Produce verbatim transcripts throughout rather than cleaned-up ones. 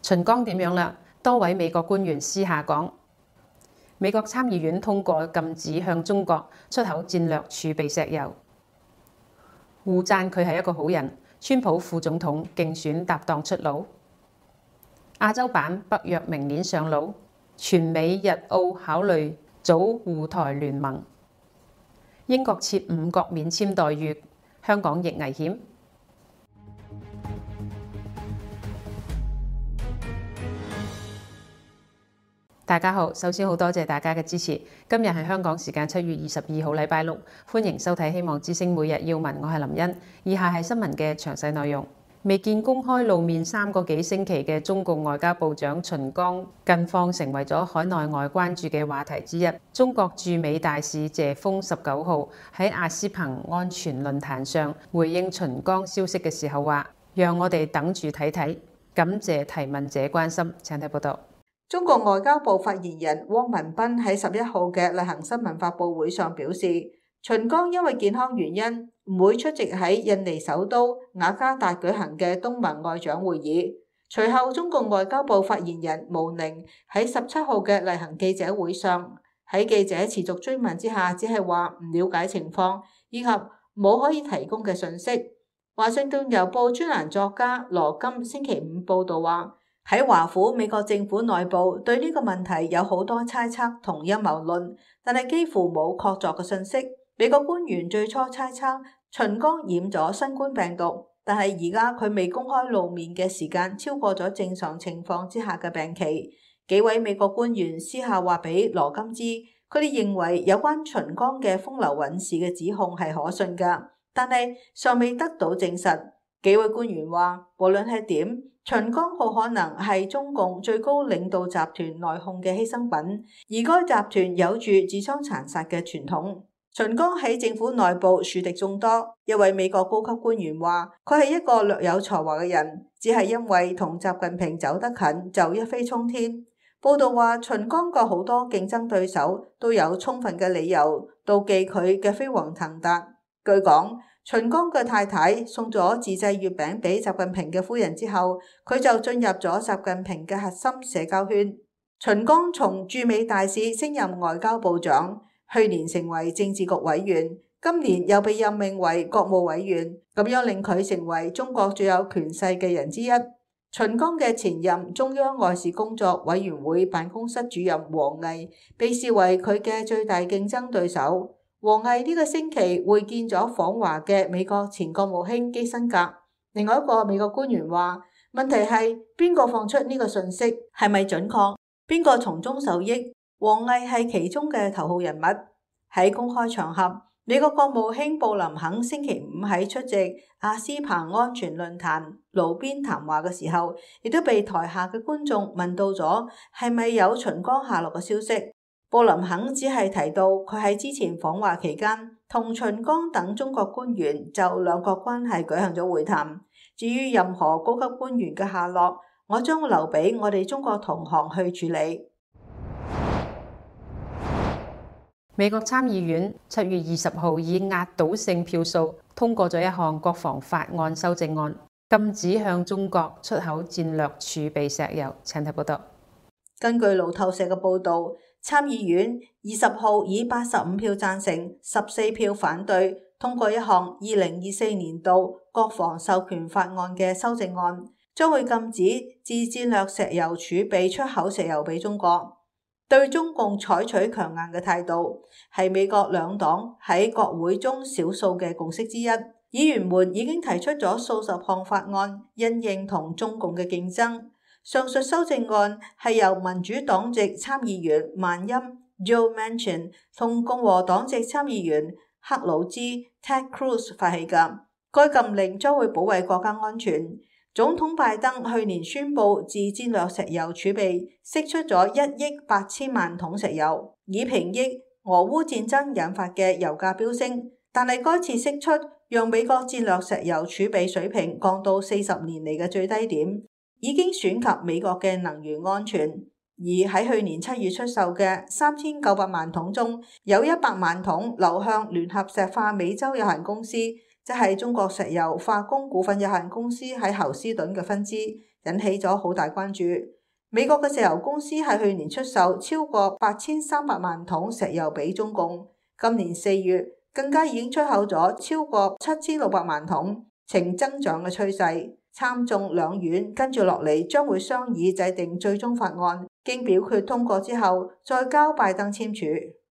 秦剛點樣啦？多位美國官員私下講，美國參議院通過禁止向中國出口戰略儲備石油，互讚佢係一個好人。川普副總統競選搭檔出爐，亞洲版北約明年上路，全美日澳考慮組護台聯盟，英國設五國免簽待遇，香港亦危險。大家好，首先好多謝大家嘅支持。今日係香港時間七月二十二號禮拜六，歡迎收睇希望之聲每日要聞，我係林茵。以下係新聞嘅詳細內容。未見公開露面三個幾星期嘅中共外交部長秦剛，近況成為咗海內外關注嘅話題之一。中國駐美大使謝鋒十九號喺阿斯彭安全論壇上回應秦剛消息嘅時候話：讓我哋等住睇睇，感謝提問者關心。請睇報道。 中國外交部發言人汪文斌喺十一號嘅例行新聞發佈會上表示，秦剛因為健康原因唔會出席喺印尼首都雅加達舉行嘅東盟外長會議。隨後，中共外交部發言人毛寧喺十七號嘅例行記者會上，喺記者持續追問之下，只係話唔了解情況以及冇可以提供嘅信息。華盛頓郵報專欄作家羅金星期五報道話，喺華府美國政府內部對呢個問題有好多猜測同陰謀論，但係幾乎冇確鑿嘅信息。美國官員最初猜測秦剛染咗新冠病毒，但係而家佢未公開露面嘅時間超過咗正常情況之下嘅病期。幾位美國官員私下話俾羅金知，佢哋認為有關秦剛嘅風流韻事嘅指控係可信㗎，但係尚未得到證實。幾位官員話，無論係點，秦剛好可能係中共最高領導集團內訌嘅犧牲品，而該集團有住自相殘殺嘅傳統。秦剛喺政府內部樹敵眾多，一位美國高級官員話，佢係一個略有才華嘅人，只係因為同習近平走得近就一飛沖天。報道話，秦剛個好多競爭對手都有充分嘅理由妒忌佢嘅飛黃騰達。據講，秦剛嘅太太送咗自製月餅俾習近平嘅夫人之後，佢就進入咗習近平嘅核心社交圈。秦剛從駐美大使升任外交部長，去年成為政治局委員，今年又被任命為國務委員，咁樣令佢成為中國最有權勢嘅人之一。秦剛嘅前任中央外事工作委員會辦公室主任王毅被視為佢嘅最大競爭對手。王毅呢個星期會見咗訪華嘅美國前國務卿基辛格。另外一個美國官員話，問題係邊個放出呢個信息，係咪準確，邊個從中受益？王毅係其中嘅頭號人物。喺公開場合，美國國務卿布林肯星期五喺出席阿斯彭安全論壇爐邊談話嘅時候，亦都被台下嘅觀眾問到咗係咪有秦剛下落嘅消息。布林肯只係提到佢喺之前訪華期間同秦剛等中國官員就兩國關係舉行咗會談。至於任何高級官員嘅下落，我將會留俾我哋中國同行去處理。 美國參議院七月二十號以壓倒性票數通過咗一項國防法案修正案，禁止向中國出口戰略儲備石油。請睇報道。 根據路透社嘅報導，參議院二十號以八十五票贊成、十四票反對通過一項二零二四年度國防授權法案嘅修正案，將會禁止自戰略石油儲備出口石油俾中國。對中共採取強硬嘅態度，係美國兩黨喺國會中少數嘅共識之一。議員們已經提出咗數十項法案，因應同中共嘅競爭。上述修正案係由民主黨籍參議員曼欽 Joe Manchin 同共和黨籍參議員克魯茲 Ted Cruz 發起㗎。該禁令將會保衛國家安全。總統拜登去年宣布自戰略石油儲備釋出咗一億八千萬桶石油，以平抑俄烏戰爭引發嘅油價飆升。但係該次釋出讓美國戰略石油儲備水平降到四十年嚟嘅最低點，已經損及美國嘅能源安全。而喺去年七月出售嘅三千九百萬桶中，有一百萬桶流向聯合石化美洲有限公司，即係中國石油化工股份有限公司喺侯斯頓嘅分支， 引起咗好大關注。美國嘅石油公司喺去年出售超過八千三百萬桶石油俾中共，今年四月更加已經出口咗超過七千六百萬桶，呈增長嘅趨勢。參眾兩院跟住落嚟將會商議制定最終法案，經表決通過之後再交拜登簽署。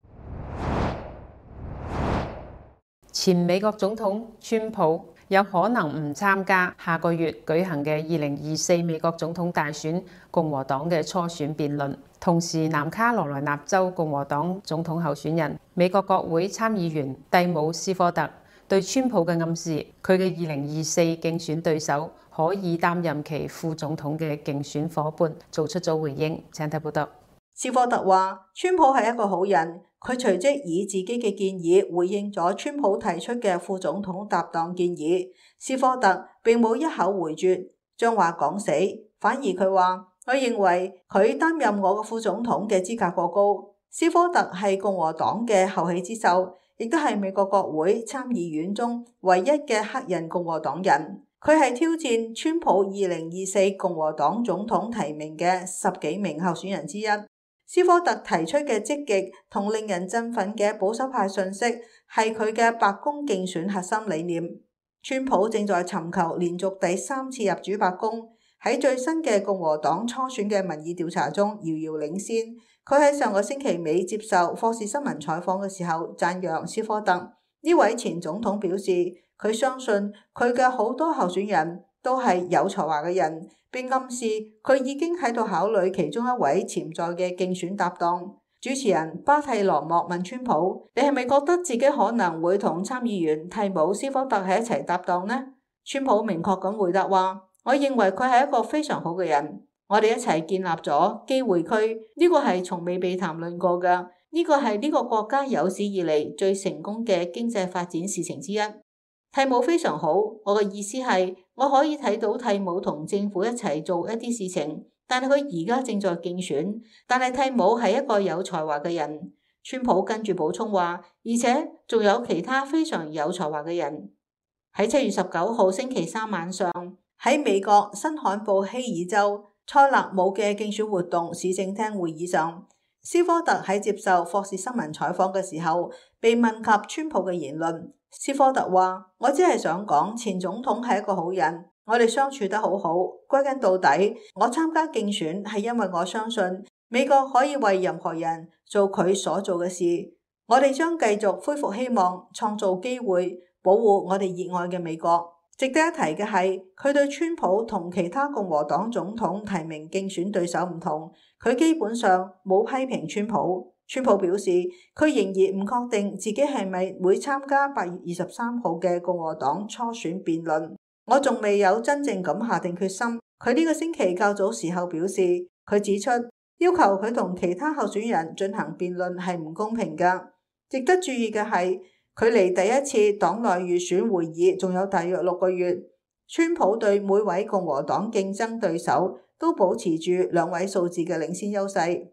前美國總統川普有可能唔參加下個月舉行嘅二零二四美國總統大選共和黨嘅初選辯論。同時，南卡羅來納州共和黨總統候選人、美國國會參議員蒂姆斯科特對川普嘅暗示，佢嘅二零二四競選對手可以擔任其副總統嘅競選夥伴，做出咗回應。請睇報道。 斯科特話：川普係一個好人，佢隨即以自己嘅建議回應咗川普提出嘅副總統搭檔建議。斯科特並冇一口回絕，將話講死，反而佢話：我認為佢擔任我嘅副總統嘅資格過高。斯科特係共和黨嘅後起之秀，亦都係美國國會參議院中唯一嘅黑人共和黨人。佢係挑戰川普二零二四共和黨總統提名嘅十幾名候選人之一。斯科特提出嘅積極同令人振奮嘅保守派訊息係佢嘅白宮競選核心理念。川普正在尋求連續第三次入主白宮，喺最新嘅共和黨初選嘅民意調查中遙遙領先。佢喺上個星期尾接受霍士新聞採訪嘅時候讚揚斯科特。呢位前總統表示，佢相信佢嘅好多候選人都係有才華嘅人，並暗示佢已經喺度考慮其中一位潛在嘅競選搭檔。主持人巴蒂羅莫問川普：你係咪覺得自己可能會同參議員蒂姆斯科特喺一齊搭檔呢？川普明確咁回答話：我認為佢係一個非常好嘅人，我哋一齊建立咗機會區，呢個係從未被談論過嘅，呢個係呢個國家有史以嚟最成功嘅經濟發展事情之一。蒂姆非常好，我嘅意思係我可以睇到蒂姆同政府一齊做一啲事情，但係佢而家正在競選，但係蒂姆係一個有才華嘅人。川普跟住補充話，而且仲有其他非常有才華嘅人。喺七月十九號星期三晚上，喺美國新罕布希爾州塞勒姆嘅競選活動市政廳會議上，斯科特喺接受霍士新聞採訪嘅時候被問及川普嘅言論。斯科特話：我只係想講，前總統係一個好人，我哋相處得好好。歸根到底，我參加競選係因為我相信美國可以為任何人做佢所做嘅事。我哋將繼續恢復希望，創造機會，保護我哋熱愛嘅美國。值得一提嘅係，佢對川普同其他共和黨總統提名競選對手唔同，佢基本上冇批評川普。川普表示，佢仍然唔確定自己係咪會參加八月二十三號嘅共和黨初選辯論。我仲未有真正咁下定決心。佢呢個星期較早時候表示，佢指出要求佢同其他候選人進行辯論係唔公平㗎。值得注意嘅係，距離第一次黨內預選會議仲有大約六個月，川普對每位共和黨競爭對手都保持住兩位數字嘅領先優勢。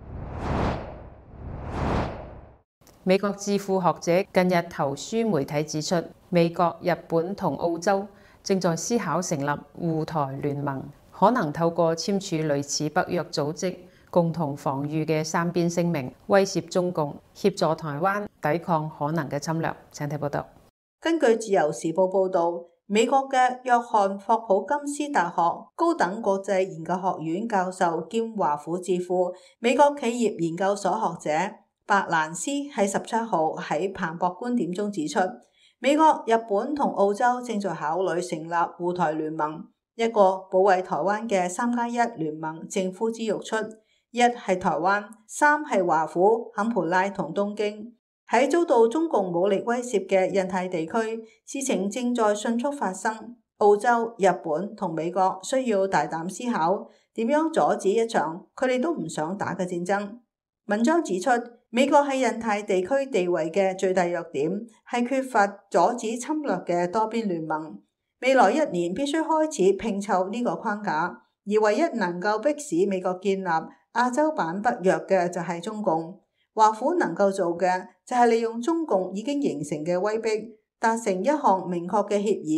美國智庫學者近日投書媒體指出，美國、日本同澳洲正在思考成立護台聯盟，可能透過簽署類似北約組織共同防禦嘅三邊聲明，威脅中共，協助台灣抵抗可能嘅侵略。請睇報道。 根據自由時報報導，美國嘅約翰霍普金斯大學高等國際研究學院教授兼華府智庫美國企業研究所學者白蘭斯喺十七號喺彭博觀點中指出，美國、日本同澳洲正在考慮成立護台聯盟，一個保衛台灣嘅三加一聯盟正呼之欲出。一係台灣，三係華府、坎培拉同東京。喺遭到中共武力威脅嘅印太地區，事情正在迅速發生。澳洲、日本同美國需要大膽思考點樣阻止一場佢哋都唔想打嘅戰爭。文章指出，美國喺印太地區地位嘅最大弱點係缺乏阻止侵略嘅多邊聯盟。未來一年必須開始拼湊呢個框架，而唯一能夠迫使美國建立亞洲版北約嘅就係中共。華府能夠做嘅就係利用中共已經形成嘅威逼，達成一項明確嘅協議，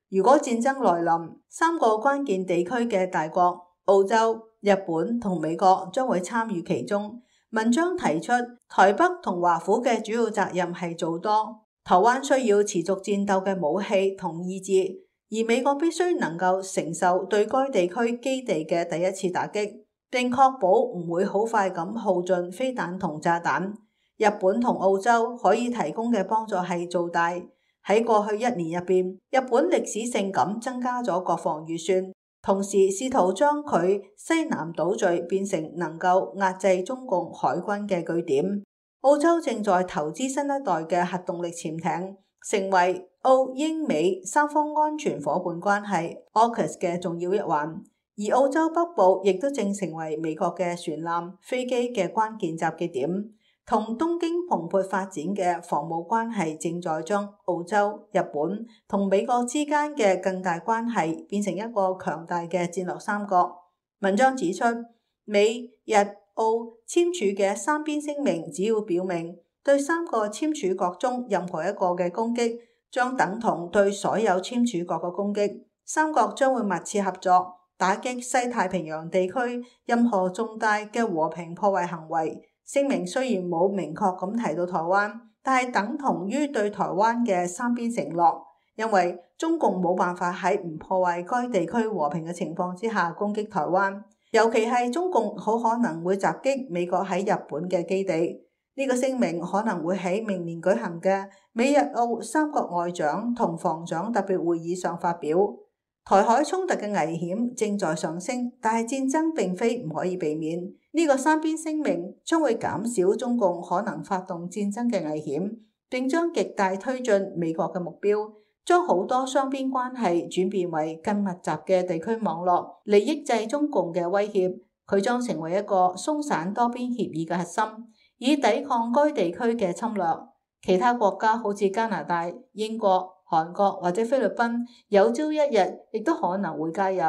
如果戰爭來臨，三個關鍵地區嘅大國澳洲、日本同美國將會參與其中。文章提出，台北同華府嘅主要責任係做多，台灣需要持續戰鬥嘅武器同意志，而美國必須能夠承受對該地區基地嘅第一次打擊，並確保唔會好快咁耗盡飛彈同炸彈。日本同澳洲可以提供嘅幫助係做大。喺過去一年入邊，日本歷史性咁增加咗國防預算，同時試圖將佢西南島嶼變成能夠壓制中共海軍嘅據點。澳洲正在投資新一代嘅核動力潛艇，成為澳英美三方安全夥伴關係 A U K U S 嘅重要一環。而澳洲北部亦都正成為美國嘅船艦、飛機嘅關鍵集結點。同東京蓬勃發展嘅防務關係正在將澳洲、日本同美國之間嘅更大關係變成一個強大嘅戰略三角。文章指出，美、日、澳簽署嘅三邊聲明，只要表明對三個簽署國中任何一個嘅攻擊，將等同對所有簽署國嘅攻擊。三國將會密切合作，打擊西太平洋地區任何重大嘅和平破壞行為。聲明雖然冇明確咁提到台灣，但係等同於對台灣嘅三邊承諾，因為中共冇辦法喺唔破壞該地區和平嘅情況之下攻擊台灣，尤其係中共好可能會襲擊美國喺日本嘅基地。呢個聲明可能會喺明年舉行嘅美日澳三國外長同防長特別會議上發表。台海衝突嘅危險正在上升，但係戰爭並非唔可以避免。呢個三邊聲明將會減少中共可能發動戰爭嘅危險，並將極大推進美國嘅目標，將好多雙邊關係轉變為更密集嘅地區網絡，嚟抑制中共嘅威脅。佢將成為一個鬆散多邊協議嘅核心，以抵抗該地區嘅侵略。其他國家好似加拿大、英國、韓國或者菲律賓，有朝一日亦都可能會加入。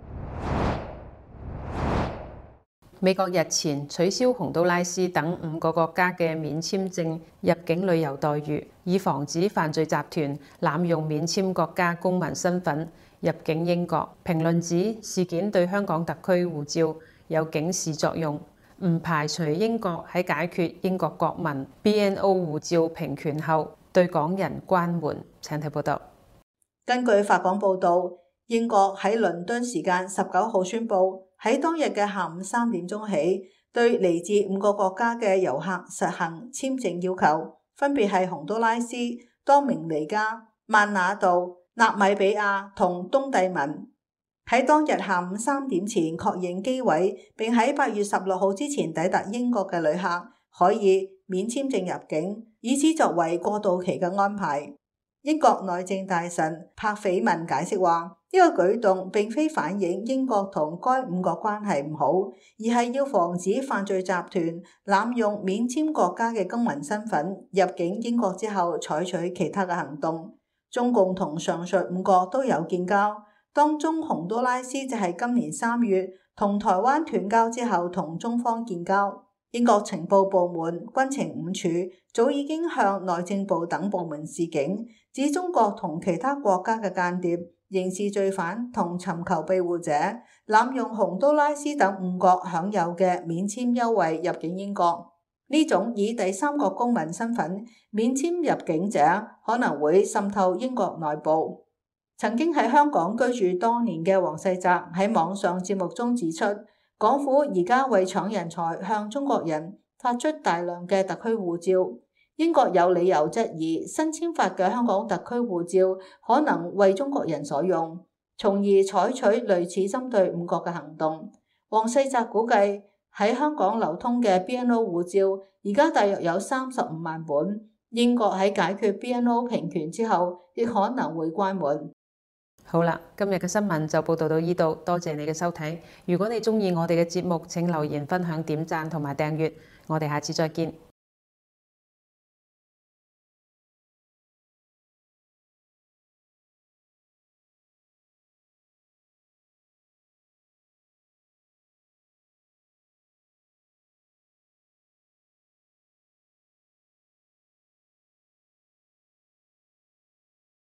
美國日前取消洪都拉斯等五個國家嘅免簽證入境旅遊待遇，以防止犯罪集團濫用免簽國家公民身份入境英國。評論指事件對香港特區護照有警示作用，唔排除英國喺解決英國國民 B N O 護照平權後對港人關門。請睇報道。 根據法港報導，英國喺倫敦時間十九號宣布，喺當日嘅下午三點鐘起，對嚟自五個國家嘅遊客實行簽證要求，分別係洪都拉斯、多明尼加、萬那杜、納米比亞同東帝汶。喺當日下午三點前確認機位，並喺八月十六號之前抵達英國嘅旅客可以免簽證入境，以此作為過渡期嘅安排。英國內政大臣柏斐文解釋話，呢個舉動並非反映英國同該五國關係唔好，而係要防止犯罪集團濫用免簽國家嘅公民身份入境英國之後採取其他嘅行動。中共同上述五國都有建交，當中洪都拉斯就係今年三月同台灣斷交之後同中方建交。英國情報部門、軍情五處早已經向內政部等部門示警，指中國同其他國家嘅間諜、刑事罪犯同尋求庇護者濫用洪都拉斯等五國享有嘅免簽優惠入境英國。呢種以第三國公民身份免簽入境者可能會滲透英國內部。曾經喺香港居住多年嘅黃世澤喺網上節目中指出，港府而家為搶人才，向中國人發出大量嘅特區護照。英國有理由質疑新簽發嘅香港特區護照可能為中國人所用，從而採取類似針對五國嘅行動。黃世澤估計喺香港流通嘅 B N O 護照而家大約有三十五萬本，英國喺解決 B N O 平權之後，亦可能會關門。 好啦，今日嘅新聞就報道到呢度，多謝你嘅收睇。如果你鍾意我哋嘅節目，請留言、分享、點讚同埋訂閱。我哋下次再見。